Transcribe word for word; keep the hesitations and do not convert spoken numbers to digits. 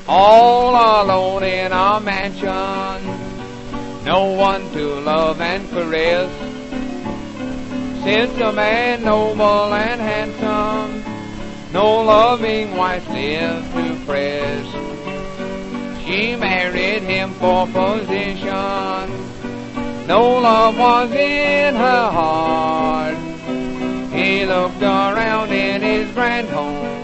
all alone in a mansion, no one to love and caress. Since a man noble and handsome, no loving wife lived to press. She married him for position, no love was in her heart. He looked around in his grand home,